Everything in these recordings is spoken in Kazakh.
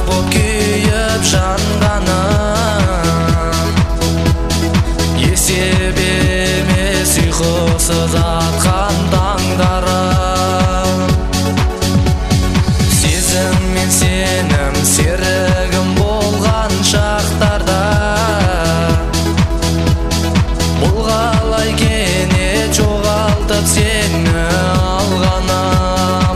boп kuyib жанғаным, есеп емес ұйқысыз атқан таңдарым. Сезім мен сенім серігім болған шақтарда, бұл қалай кенет жоғалтып сені алғанам.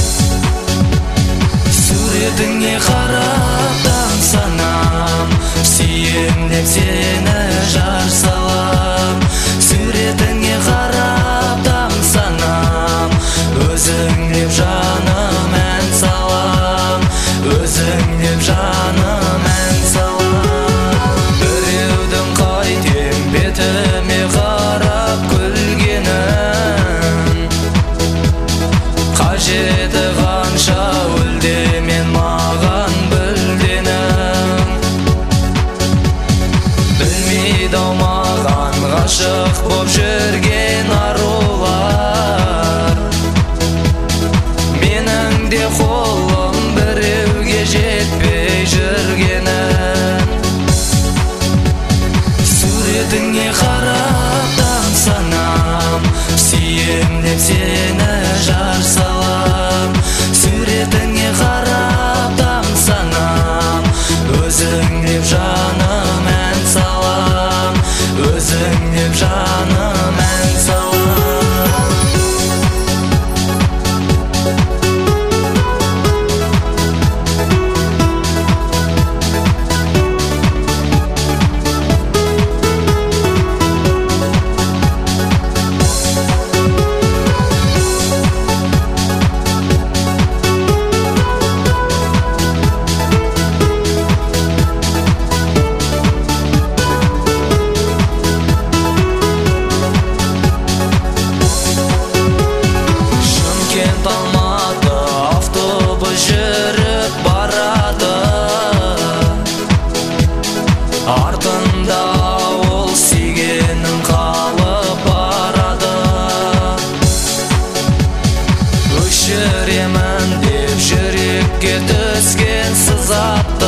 Суретіңе қарап тамсанам, сүйем деп сені жар салам. Суретіңе қарап тамсанам, өзің деп жаным ән салам. Өзің деп жаным ән салам. Біреудің қайтем бетіме қарап күлгенін, қажеті қанша өлдемен маған білденім. Білмейді ау маған ғашық боп жүрген арулар, менің де қолым біреуге жетпей жүргенін. Суретіңе қарап тамсанам, сүйем деп сені жар салам. Суретіңе қарап тамсанам, өзің деп жаным ән салам. Өзің деп жаным ән салам. Алматы автобус жүріп барады, артында ол сүйгенін қалып барады. Өшіремін деп жүрекке түскен сызат